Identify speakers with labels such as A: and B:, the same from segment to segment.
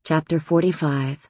A: Chapter 45.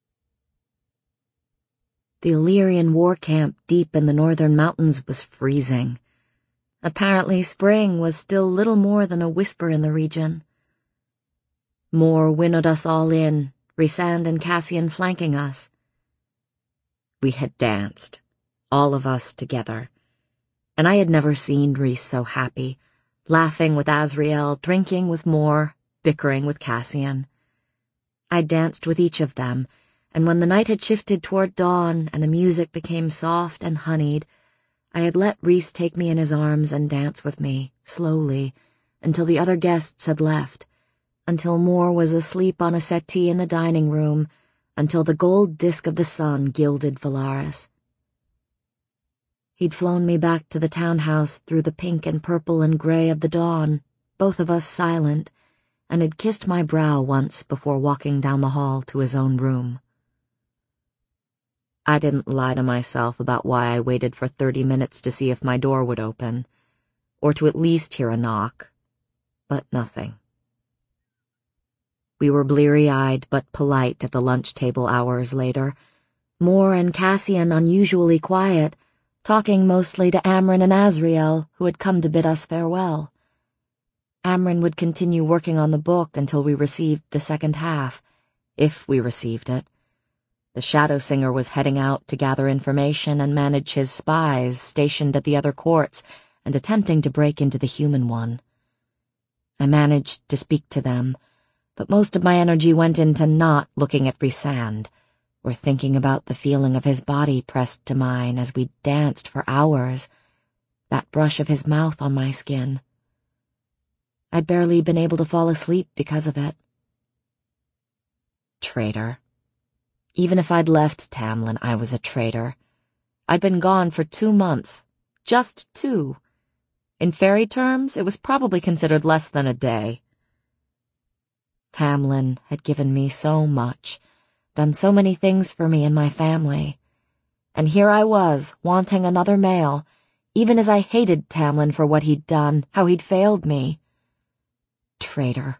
A: The Illyrian war camp deep in the northern mountains was freezing. Apparently spring was still little more than a whisper in the region. Mor winnowed us all in, Rhysand and Cassian flanking us. We had danced, all of us together, and I had never seen Rhys so happy, laughing with Azriel, drinking with Mor, bickering with Cassian. I danced with each of them, and when the night had shifted toward dawn and the music became soft and honeyed, I had let Rhys take me in his arms and dance with me, slowly, until the other guests had left, until Mor was asleep on a settee in the dining room, until the gold disk of the sun gilded Valaris. He'd flown me back to the townhouse through the pink and purple and gray of the dawn, both of us silent, and had kissed my brow once before walking down the hall to his own room. I didn't lie to myself about why I waited for 30 minutes to see if my door would open, or to at least hear a knock, but nothing. We were bleary-eyed but polite at the lunch table hours later, Mor and Cassian unusually quiet, talking mostly to Amren and Azriel, who had come to bid us farewell. Amren would continue working on the book until we received the second half, if we received it. The Shadow Singer was heading out to gather information and manage his spies stationed at the other courts and attempting to break into the human one. I managed to speak to them, but most of my energy went into not looking at Rhysand, or thinking about the feeling of his body pressed to mine as we danced for hours, that brush of his mouth on my skin. I'd barely been able to fall asleep because of it. Traitor. Even if I'd left Tamlin, I was a traitor. I'd been gone for 2 months. Just 2. In fairy terms, it was probably considered less than a day. Tamlin had given me so much, done so many things for me and my family. And here I was, wanting another male, even as I hated Tamlin for what he'd done, how he'd failed me. Traitor.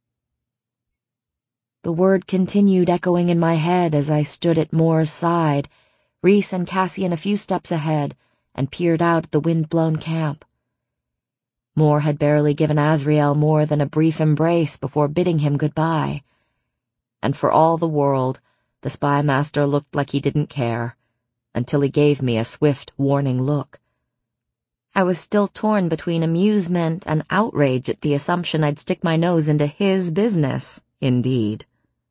A: The word continued echoing in my head as I stood at Mor's side, Rhys and Cassian a few steps ahead, and peered out at the wind-blown camp. Mor had barely given Azriel more than a brief embrace before bidding him goodbye. And for all the world, the spy master looked like he didn't care, until he gave me a swift, warning look. I was still torn between amusement and outrage at the assumption I'd stick my nose into his business, indeed.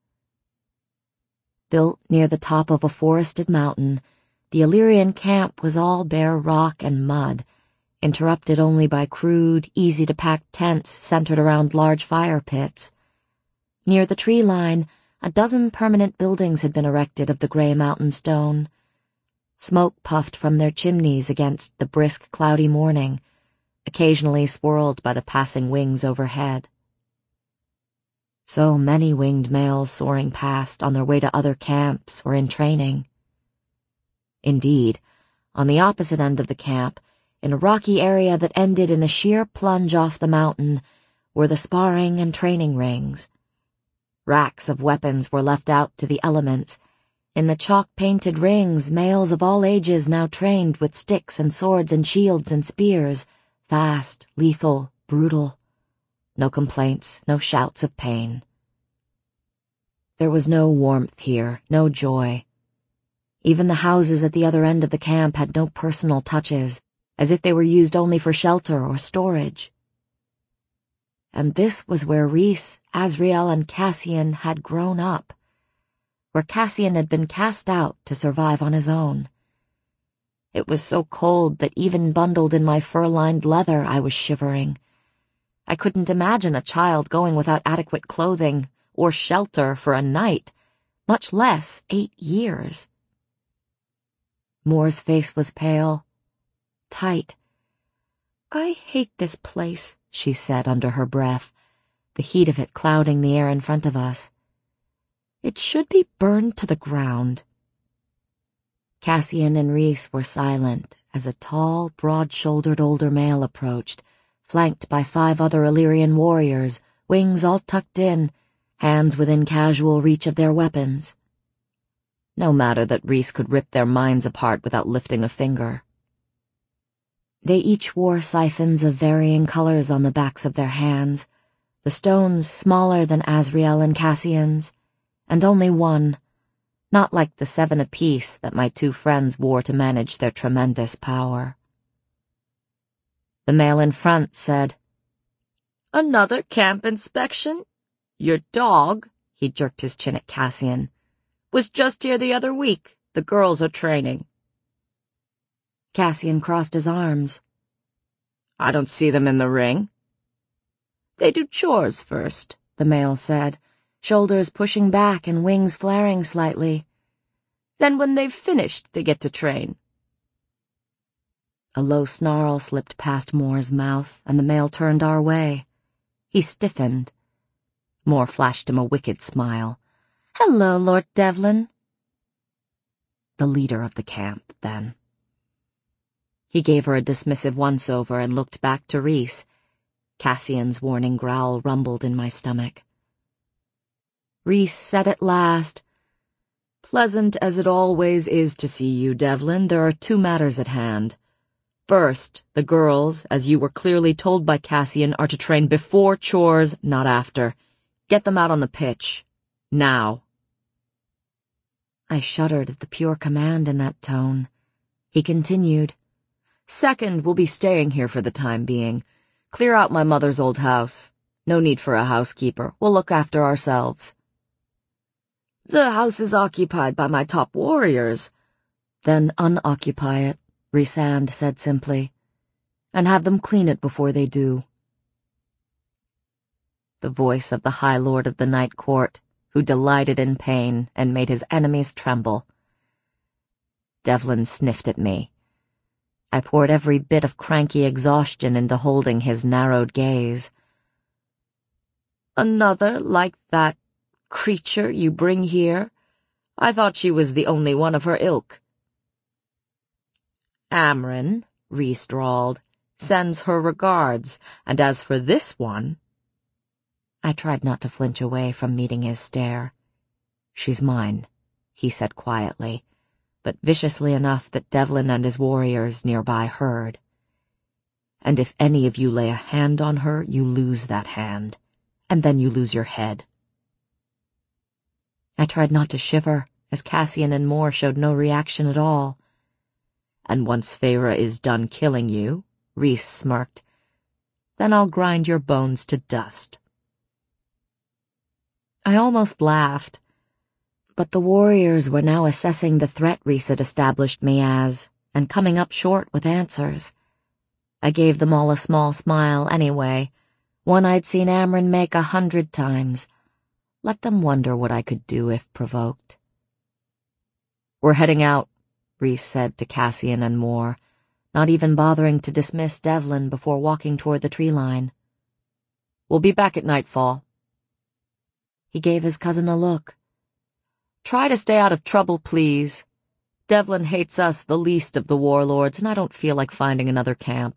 A: Built near the top of a forested mountain, the Illyrian camp was all bare rock and mud, interrupted only by crude, easy-to-pack tents centered around large fire pits. Near the tree line, a dozen permanent buildings had been erected of the gray mountain stone. Smoke puffed from their chimneys against the brisk, cloudy morning, occasionally swirled by the passing wings overhead. So many winged males soaring past on their way to other camps or in training. Indeed, on the opposite end of the camp, in a rocky area that ended in a sheer plunge off the mountain, were the sparring and training rings. Racks of weapons were left out to the elements. In the chalk-painted rings, males of all ages now trained with sticks and swords and shields and spears, fast, lethal, brutal. No complaints, no shouts of pain. There was no warmth here, no joy. Even the houses at the other end of the camp had no personal touches, as if they were used only for shelter or storage. And this was where Rhys, Azriel, and Cassian had grown up, where Cassian had been cast out to survive on his own. It was so cold that even bundled in my fur-lined leather I was shivering. I couldn't imagine a child going without adequate clothing or shelter for a night, much less 8 years. Mor's face was pale, tight. "I hate this place," she said under her breath, the heat of it clouding the air in front of us. "It should be burned to the ground." Cassian and Rhys were silent as a tall, broad-shouldered older male approached, flanked by 5 other Illyrian warriors, wings all tucked in, hands within casual reach of their weapons. No matter that Rhys could rip their minds apart without lifting a finger. They each wore siphons of varying colors on the backs of their hands, the stones smaller than Azriel and Cassian's, and only one, not like the 7 apiece that my 2 friends wore to manage their tremendous power. The male in front said, "Another camp inspection? Your dog," he jerked his chin at Cassian, "was just here the other week. The girls are training." Cassian crossed his arms. "I don't see them in the ring." "They do chores first," the male said, shoulders pushing back and wings flaring slightly. "Then when they've finished, they get to train." A low snarl slipped past Moore's mouth, and the male turned our way. He stiffened. Moore flashed him a wicked smile. "Hello, Lord Devlin." The leader of the camp, then. He gave her a dismissive once-over and looked back to Rhys. Cassian's warning growl rumbled in my stomach. Rhys said at last, "Pleasant as it always is to see you, Devlin, there are 2 matters at hand. First, the girls, as you were clearly told by Cassian, are to train before chores, not after. Get them out on the pitch. Now." I shuddered at the pure command in that tone. He continued, "Second, we'll be staying here for the time being. Clear out my mother's old house. No need for a housekeeper. We'll look after ourselves." "The house is occupied by my top warriors." "Then unoccupy it," Rhysand said simply, "and have them clean it before they do." The voice of the High Lord of the Night Court, who delighted in pain and made his enemies tremble. Devlin sniffed at me. I poured every bit of cranky exhaustion into holding his narrowed gaze. "Another like that creature you bring here? I thought she was the only one of her ilk." "Amren," Rhys drawled, "sends her regards, and as for this one—" I tried not to flinch away from meeting his stare. "She's mine," he said quietly, but viciously enough that Devlin and his warriors nearby heard. "And if any of you lay a hand on her, you lose that hand, and then you lose your head." I tried not to shiver, as Cassian and Moore showed no reaction at all. "And once Feyre is done killing you," Rhys smirked, "then I'll grind your bones to dust." I almost laughed. But the warriors were now assessing the threat Rhys had established me as, and coming up short with answers. I gave them all a small smile anyway, one I'd seen Amren make 100 times. Let them wonder what I could do if provoked. "We're heading out," Rhys said to Cassian and Moore, not even bothering to dismiss Devlin before walking toward the tree line. "We'll be back at nightfall." He gave his cousin a look. "Try to stay out of trouble, please. Devlin hates us the least of the warlords, and I don't feel like finding another camp."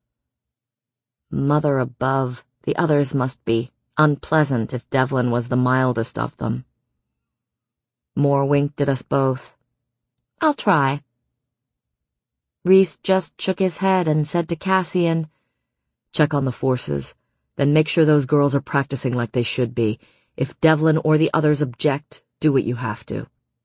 A: Mother above, the others must be unpleasant if Devlin was the mildest of them. Moore winked at us both. "I'll try." Rhys just shook his head and said to Cassian, "Check on the forces, then make sure those girls are practicing like they should be. If Devlin or the others object, do what you have to."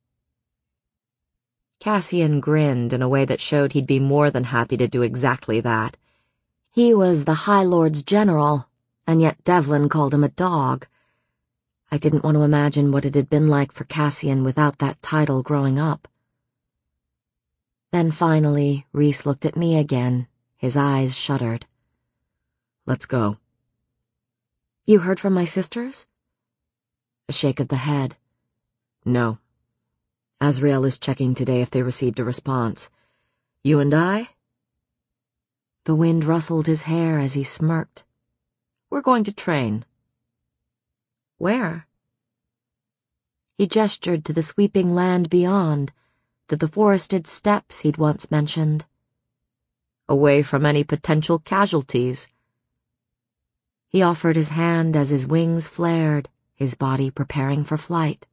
A: Cassian grinned in a way that showed he'd be more than happy to do exactly that. He was the High Lord's general, and yet Devlin called him a dog. I didn't want to imagine what it had been like for Cassian without that title growing up. Then finally, Rhys looked at me again, his eyes shuddered. "Let's go." "You heard from my sisters?" A shake of the head. "No. Azriel is checking today if they received a response. You and I?" The wind rustled his hair as he smirked. "We're going to train." "Where?" He gestured to the sweeping land beyond, to the forested steppes he'd once mentioned. "Away from any potential casualties." He offered his hand as his wings flared, his body preparing for flight.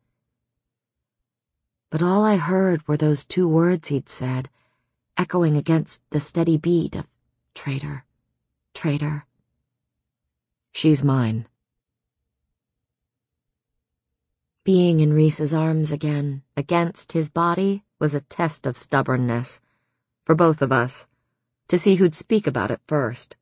A: But all I heard were those 2 words he'd said, echoing against the steady beat of traitor, traitor. She's mine. Being in Rhys's arms again, against his body, was a test of stubbornness, for both of us, to see who'd speak about it first.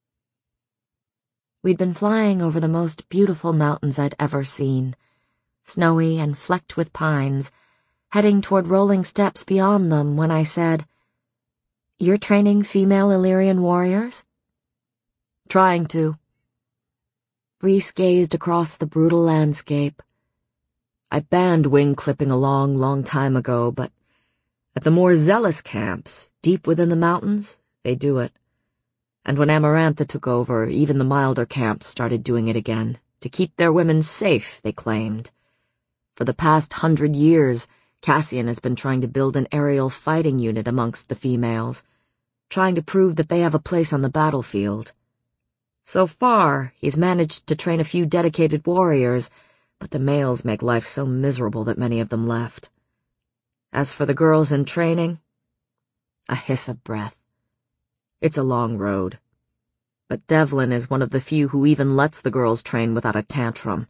A: We'd been flying over the most beautiful mountains I'd ever seen, snowy and flecked with pines, heading toward rolling steppes beyond them when I said, "You're training female Illyrian warriors?" "Trying to." Rhys gazed across the brutal landscape. "I banned wing clipping a long time ago, but at the more zealous camps, deep within the mountains, they do it. And when Amarantha took over, even the milder camps started doing it again, to keep their women safe, they claimed. For the past 100 years, Cassian has been trying to build an aerial fighting unit amongst the females, trying to prove that they have a place on the battlefield. So far, he's managed to train a few dedicated warriors, but the males make life so miserable that many of them left. As for the girls in training, a hiss of breath. It's a long road. But Devlin is one of the few who even lets the girls train without a tantrum.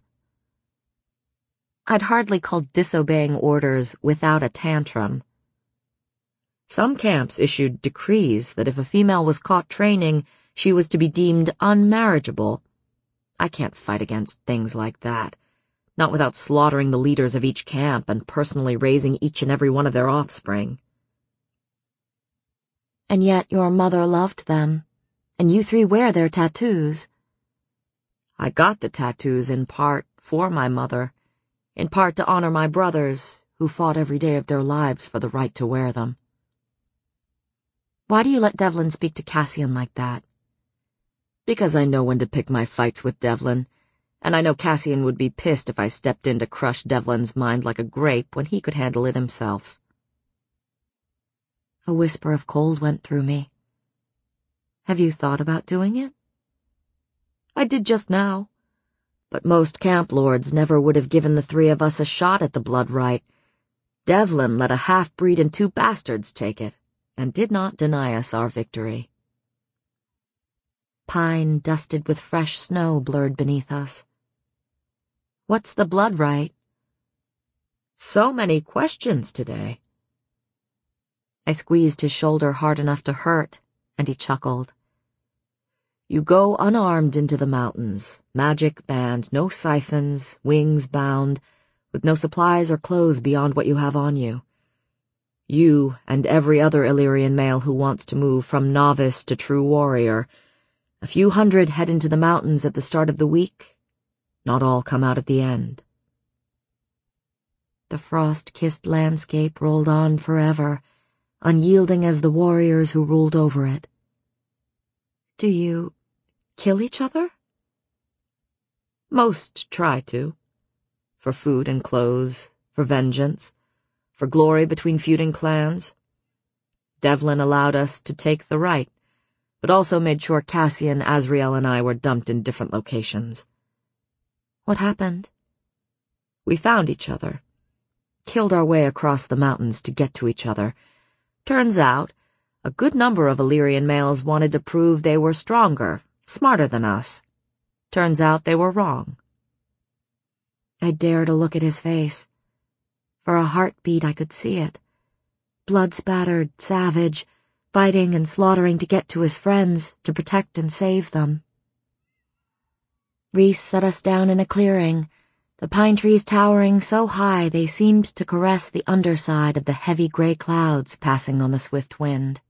A: I'd hardly call disobeying orders without a tantrum. Some camps issued decrees that if a female was caught training, she was to be deemed unmarriageable. I can't fight against things like that, not without slaughtering the leaders of each camp and personally raising each and every one of their offspring. And yet your mother loved them, and you 3 wear their tattoos. I got the tattoos in part for my mother, in part to honor my brothers, who fought every day of their lives for the right to wear them. Why do you let Devlin speak to Cassian like that? Because I know when to pick my fights with Devlin, and I know Cassian would be pissed if I stepped in to crush Devlin's mind like a grape when he could handle it himself. A whisper of cold went through me. Have you thought about doing it? I did just now. But most camp lords never would have given the 3 of us a shot at the blood right. Devlin let a half-breed and 2 bastards take it, and did not deny us our victory. Pine dusted with fresh snow blurred beneath us. What's the blood right? So many questions today. I squeezed his shoulder hard enough to hurt, and he chuckled. You go unarmed into the mountains, magic banned, no siphons, wings bound, with no supplies or clothes beyond what you have on you. You and every other Illyrian male who wants to move from novice to true warrior. A few hundred head into the mountains at the start of the week. Not all come out at the end. The frost-kissed landscape rolled on forever, unyielding as the warriors who ruled over it. Do you kill each other? Most try to. For food and clothes, for vengeance, for glory between feuding clans. Devlin allowed us to take the right, but also made sure Cassian, Azriel, and I were dumped in different locations. What happened? We found each other. Killed our way across the mountains to get to each other. Turns out, a good number of Illyrian males wanted to prove they were stronger, smarter than us. Turns out they were wrong. I dared to look at his face. For a heartbeat I could see it. Blood-spattered, savage, fighting and slaughtering to get to his friends, to protect and save them. Rhys set us down in a clearing, the pine trees towering so high they seemed to caress the underside of the heavy gray clouds passing on the swift wind.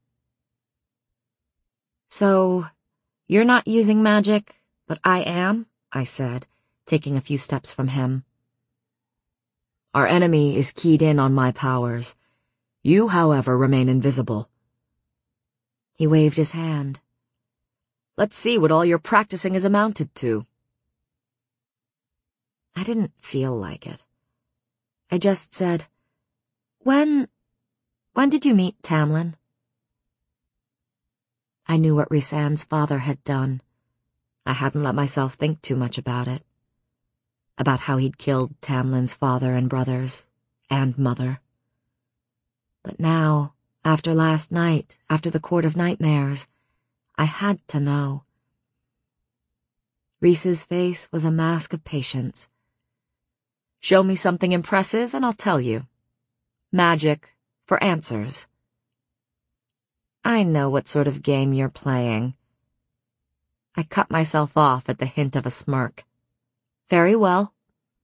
A: So, you're not using magic, but I am, I said, taking a few steps from him. Our enemy is keyed in on my powers. You, however, remain invisible. He waved his hand. Let's see what all your practicing has amounted to. I didn't feel like it. I just said, When did you meet Tamlin? I knew what Rhysand's father had done. I hadn't let myself think too much about it. about how he'd killed Tamlin's father and brothers, and mother. But now, after last night, after the Court of Nightmares, I had to know. Rhys's face was a mask of patience. Show me something impressive and I'll tell you. Magic for answers. I know what sort of game you're playing. I cut myself off at the hint of a smirk. Very well.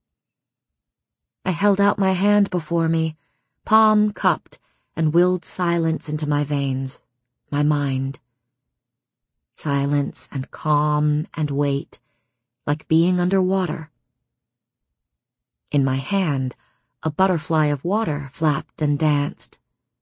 A: I held out my hand before me, palm cupped, and willed silence into my veins, my mind. Silence and calm and weight, like being under water. In my hand, a butterfly of water flapped and danced.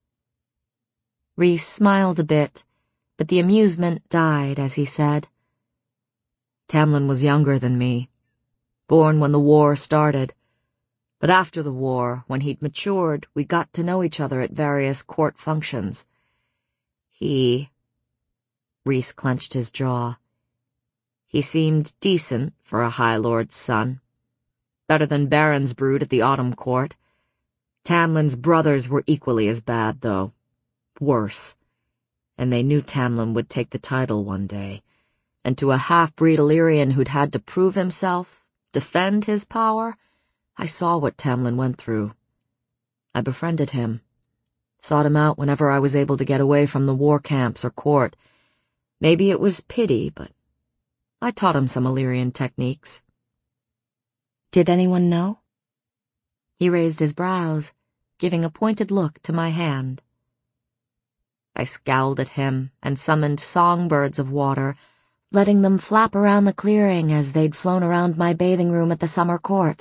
A: Rhys smiled a bit, but the amusement died as he said, Tamlin was younger than me, born when the war started. But after the war, when he'd matured, we got to know each other at various court functions. Rhys clenched his jaw. He seemed decent for a High Lord's son. Better than Baron's brood at the Autumn Court. Tamlin's brothers were equally as bad, though. Worse. And they knew Tamlin would take the title one day. And to a half-breed Illyrian who'd had to prove himself, defend his power, I saw what Tamlin went through. I befriended him. Sought him out whenever I was able to get away from the war camps or court. Maybe it was pity, but I taught him some Illyrian techniques. Did anyone know? He raised his brows, giving a pointed look to my hand. I scowled at him and summoned songbirds of water, letting them flap around the clearing as they'd flown around my bathing room at the summer court.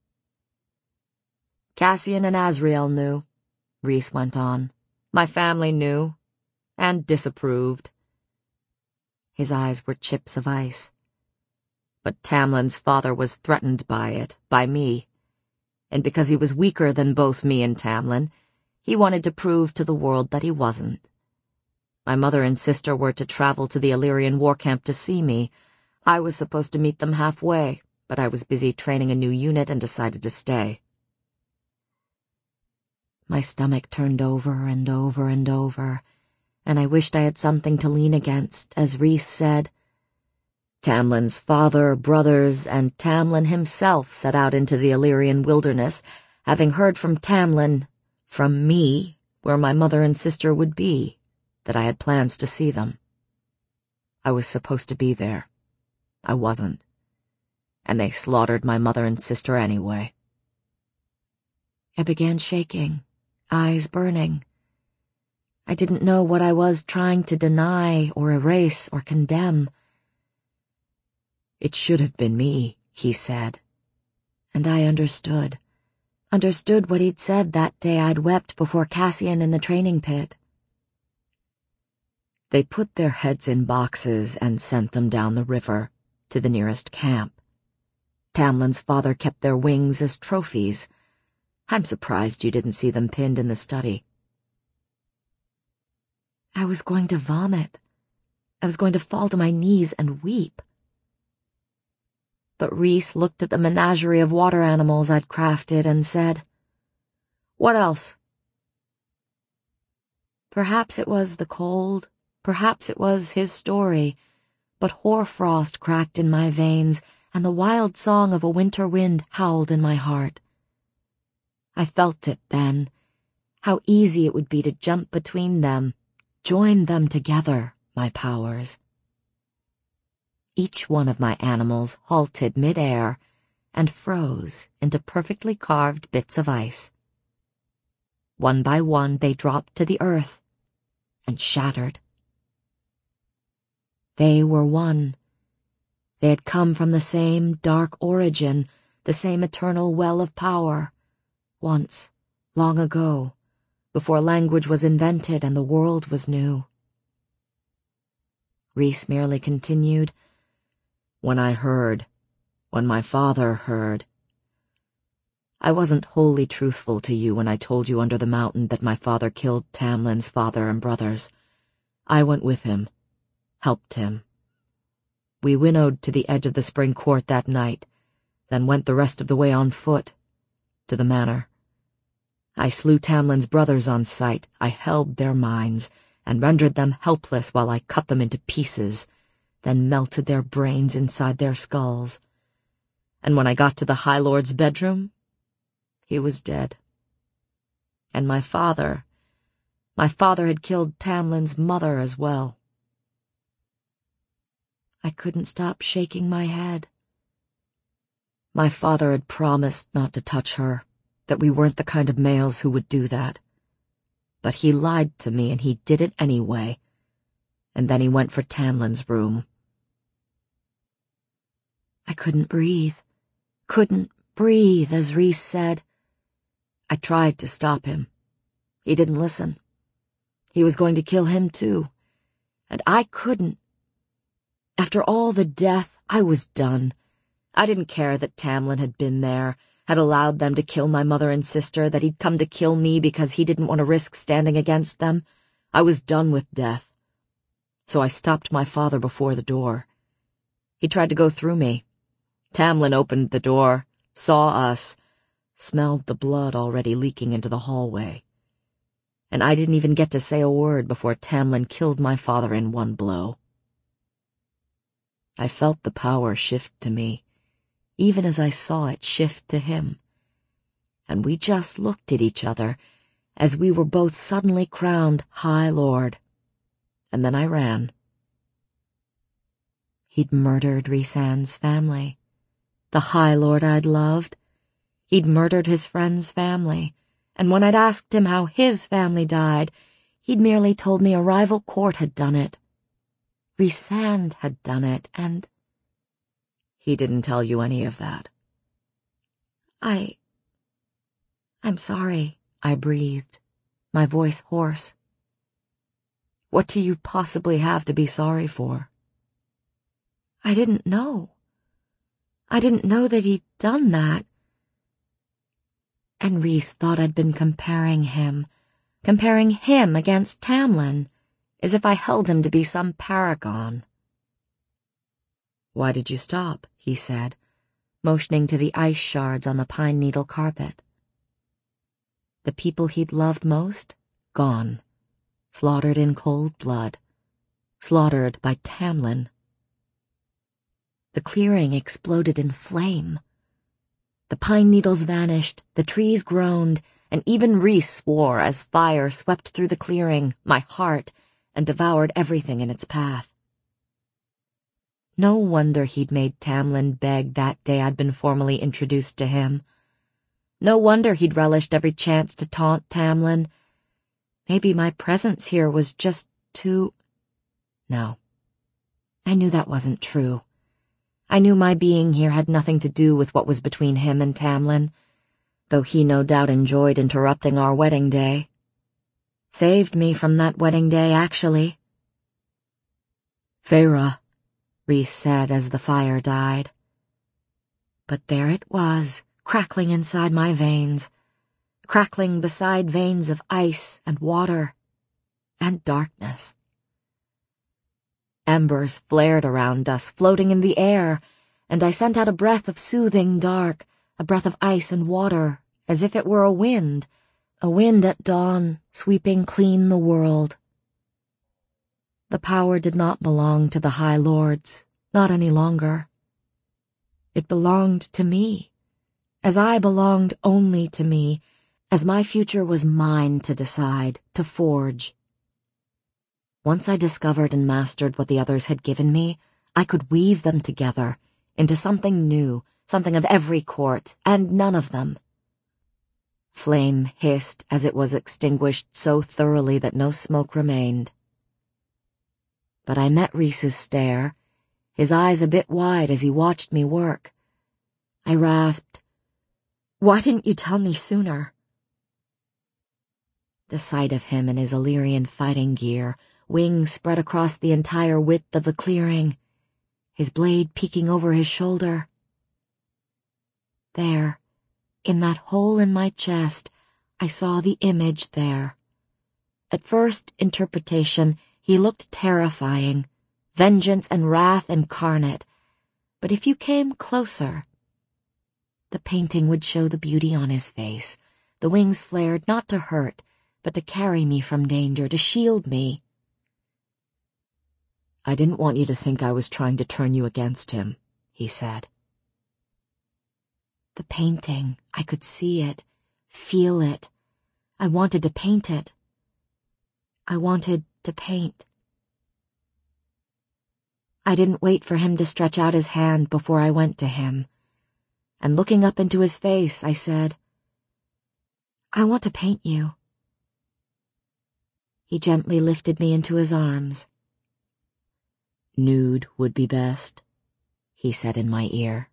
A: Cassian and Azriel knew, Rhys went on. My family knew, and disapproved. His eyes were chips of ice. But Tamlin's father was threatened by it, by me. And because he was weaker than both me and Tamlin, he wanted to prove to the world that he wasn't. My mother and sister were to travel to the Illyrian war camp to see me. I was supposed to meet them halfway, but I was busy training a new unit and decided to stay. My stomach turned over and over and over, and I wished I had something to lean against, as Rhys said. Tamlin's father, brothers, and Tamlin himself set out into the Illyrian wilderness, having heard from Tamlin, from me, where my mother and sister would be, that I had plans to see them. I was supposed to be there. I wasn't. And they slaughtered my mother and sister anyway. I began shaking, eyes burning. I didn't know what I was trying to deny or erase or condemn. It should have been me, he said. And I understood. Understood what he'd said that day I'd wept before Cassian in the training pit. They put their heads in boxes and sent them down the river, to the nearest camp. Tamlin's father kept their wings as trophies. I'm surprised you didn't see them pinned in the study. I was going to vomit. I was going to fall to my knees and weep. But Rhys looked at the menagerie of water animals I'd crafted and said, What else? Perhaps it was the cold, perhaps it was his story, but hoarfrost cracked in my veins and the wild song of a winter wind howled in my heart. I felt it then, how easy it would be to jump between them, join them together, my powers. Each one of my animals halted mid-air and froze into perfectly carved bits of ice. One by one they dropped to the earth and shattered. They were one. They had come from the same dark origin, the same eternal well of power. Once, long ago, before language was invented and the world was new. Rhys merely continued, When my father heard. I wasn't wholly truthful to you when I told you under the mountain that my father killed Tamlin's father and brothers. I went with him, helped him. We winnowed to the edge of the spring court that night, then went the rest of the way on foot, to the manor. I slew Tamlin's brothers on sight. I held their minds, and rendered them helpless while I cut them into pieces, then melted their brains inside their skulls. And when I got to the High Lord's bedroom, he was dead. And my father had killed Tamlin's mother as well. I couldn't stop shaking my head. My father had promised not to touch her, that we weren't the kind of males who would do that. But he lied to me, and he did it anyway. And then he went for Tamlin's room. I couldn't breathe, as Rhys said. I tried to stop him. He didn't listen. He was going to kill him too. And I couldn't. After all the death, I was done. I didn't care that Tamlin had been there, had allowed them to kill my mother and sister, that he'd come to kill me because he didn't want to risk standing against them. I was done with death. So I stopped my father before the door. He tried to go through me. Tamlin opened the door, saw us, smelled the blood already leaking into the hallway. And I didn't even get to say a word before Tamlin killed my father in one blow. I felt the power shift to me, even as I saw it shift to him. And we just looked at each other as we were both suddenly crowned High Lord. And then I ran. He'd murdered Rhysand's family, the High Lord I'd loved. He'd murdered his friend's family, and when I'd asked him how his family died, he'd merely told me a rival court had done it. Rhysand had done it, and... He didn't tell you any of that. I'm sorry, I breathed, my voice hoarse. What do you possibly have to be sorry for? I didn't know. I didn't know that he'd done that. And Rhys thought I'd been comparing him against Tamlin, as if I held him to be some paragon. Why did you stop? He said, motioning to the ice shards on the pine needle carpet. The people he'd loved most, gone, slaughtered in cold blood, slaughtered by Tamlin. The clearing exploded in flame. The pine needles vanished, the trees groaned, and even Rhys swore as fire swept through the clearing, my heart, and devoured everything in its path. No wonder he'd made Tamlin beg that day I'd been formally introduced to him. No wonder he'd relished every chance to taunt Tamlin. Maybe my presence here was just too... No. I knew that wasn't true. I knew my being here had nothing to do with what was between him and Tamlin, though he no doubt enjoyed interrupting our wedding day. Saved me from that wedding day, actually. Feyre, Rhys said as the fire died. But there it was, crackling inside my veins, crackling beside veins of ice and water and darkness. Embers flared around us, floating in the air, and I sent out a breath of soothing dark, a breath of ice and water, as if it were a wind at dawn, sweeping clean the world. The power did not belong to the High Lords, not any longer. It belonged to me, as I belonged only to me, as my future was mine to decide, to forge. Once I discovered and mastered what the others had given me, I could weave them together into something new, something of every court, and none of them. Flame hissed as it was extinguished so thoroughly that no smoke remained. But I met Rhys's stare, his eyes a bit wide as he watched me work. I rasped, "Why didn't you tell me sooner?" The sight of him in his Illyrian fighting gear, wings spread across the entire width of the clearing, his blade peeking over his shoulder. There, in that hole in my chest, I saw the image there. At first interpretation, he looked terrifying, vengeance and wrath incarnate, but if you came closer, The painting would show the beauty on his face, the wings flared not to hurt, but to carry me from danger, to shield me. "I didn't want you to think I was trying to turn you against him," he said. The painting, I could see it, feel it. I wanted to paint it. I wanted to paint. I didn't wait for him to stretch out his hand before I went to him, and looking up into his face, I said, "I want to paint you." He gently lifted me into his arms. "Nude would be best," he said in my ear.